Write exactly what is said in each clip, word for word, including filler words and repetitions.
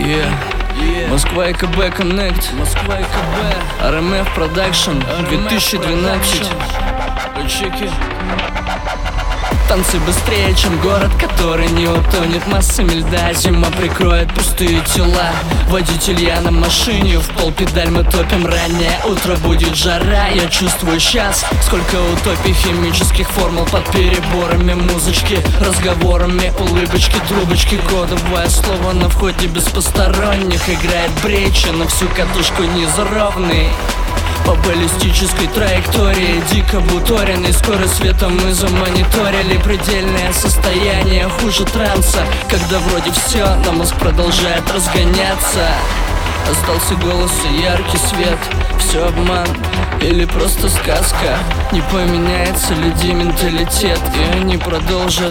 Yeah. Yeah. Москва и КБ Коннект, Москва и КБ, эр эм эф Продакшн, две тысячи двенадцать. Чеки. Танцы быстрее, чем город, который не утонет массами льда. Зима прикроет пустые тела. Водитель я на машине, в пол педаль мы топим. Раннее утро, будет жара. Я чувствую сейчас, сколько утопий, химических формул под переборами музычки, разговорами, улыбочки, трубочки. Кодовое слово на входе без посторонних. Играет брейчи на всю катушку низровный. По баллистической траектории дико буторенный. Скорость света мы замониторили. Предельное состояние хуже транса, когда вроде все, но мозг продолжает разгоняться. Остался голос и яркий свет. Все обман или просто сказка? Не поменяется людей менталитет, и они продолжат.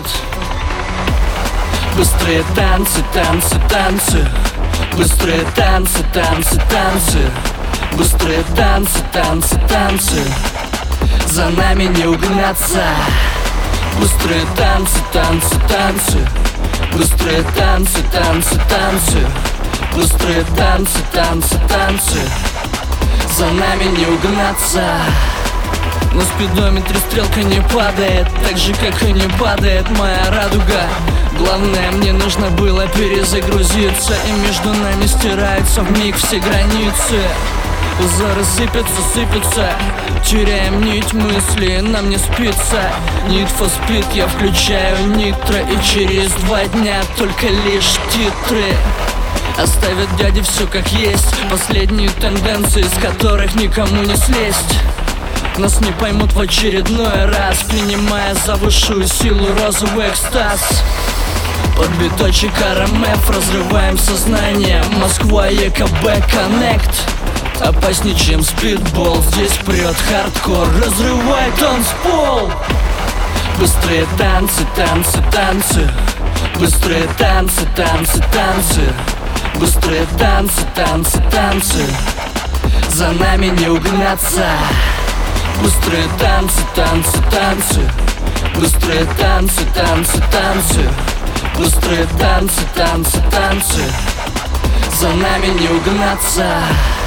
Быстрые танцы, танцы, танцы. Быстрые танцы, танцы, танцы. Быстрые танцы, танцы, танцы. За нами не угнаться. Быстрые танцы, танцы, танцы. Быстрые танцы, танцы, танцы. Быстрые танцы, танцы, танцы. За нами не угнаться. На спидометре стрелка не падает, так же как и не падает моя радуга. Главное, мне нужно было перезагрузиться, и между нами стираются вмиг все границы. Узоры сыпятся, сыпятся, теряем нить мысли, нам не спится. Need for Speed, я включаю нитро, и через два дня только лишь титры оставят дяди все как есть. Последние тенденции, с которых никому не слезть. Нас не поймут в очередной раз, принимая за высшую силу розовый экстаз. Под биточек эр эм эф разрываем сознание. Москва и КБ Коннект. Опаснее, чем спидбол. Здесь прет хардкор, разрывает танцпол. Быстрые танцы, танцы, танцы. Быстрые танцы, танцы, танцы. Быстрые танцы, танцы, танцы. За нами не угнаться. Быстрые танцы, танцы, танцы. Быстрые танцы, танцы, танцы. Быстрые танцы, танцы, танцы. За нами не угнаться.